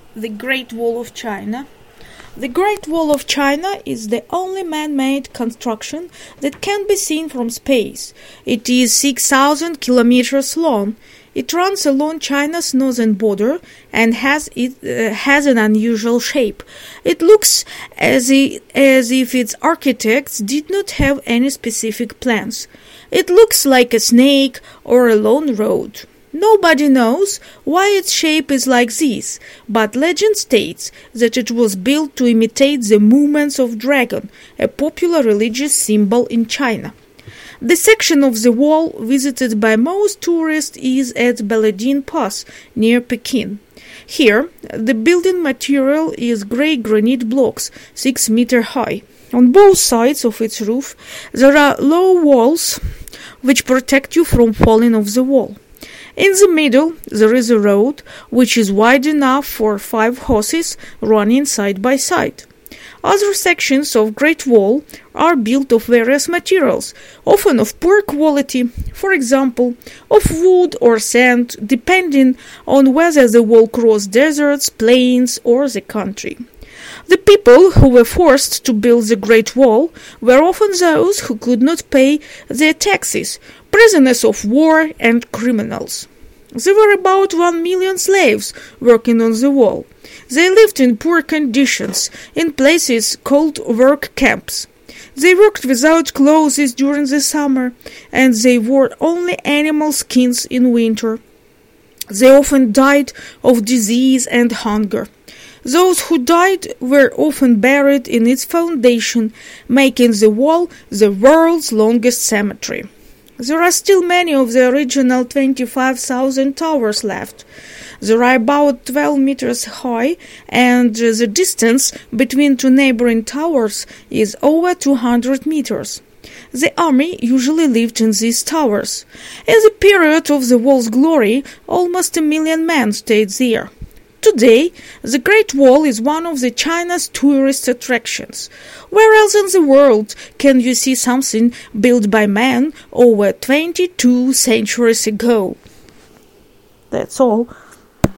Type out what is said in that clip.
The Great Wall of China. The Great Wall of China is the only man-made construction that can be seen from space. It is 6,000 kilometers long. It runs along China's northern border and has an unusual shape. It looks as if its architects did not have any specific plans. It looks like a snake or a long road. Nobody knows why its shape is like this, but legend states that it was built to imitate the movements of dragon, a popular religious symbol in China. The section of the wall visited by most tourists is at Baladin Pass, near Peking. Here, the building material is grey granite blocks, 6 meters high. On both sides of its roof, there are low walls which protect you from falling off the wall. In the middle, there is a road which is wide enough for 5 horses running side by side. Other sections of Great Wall are built of various materials, often of poor quality, for example, of wood or sand, depending on whether the wall crossed deserts, plains, or the country. The people who were forced to build the Great Wall were often those who could not pay their taxes, prisoners of war, and criminals. There were about 1 million slaves working on the wall. They lived in poor conditions, in places called work camps. They worked without clothes during the summer, and they wore only animal skins in winter. They often died of disease and hunger. Those who died were often buried in its foundation, making the wall the world's longest cemetery. There are still many of the original 25,000 towers left. They are about 12 meters high, and the distance between two neighboring towers is over 200 meters. The army usually lived in these towers. In the period of the wall's glory, almost 1 million men stayed there. Today, the Great Wall is one of China's tourist attractions. Where else in the world can you see something built by man over 22 centuries ago? That's all.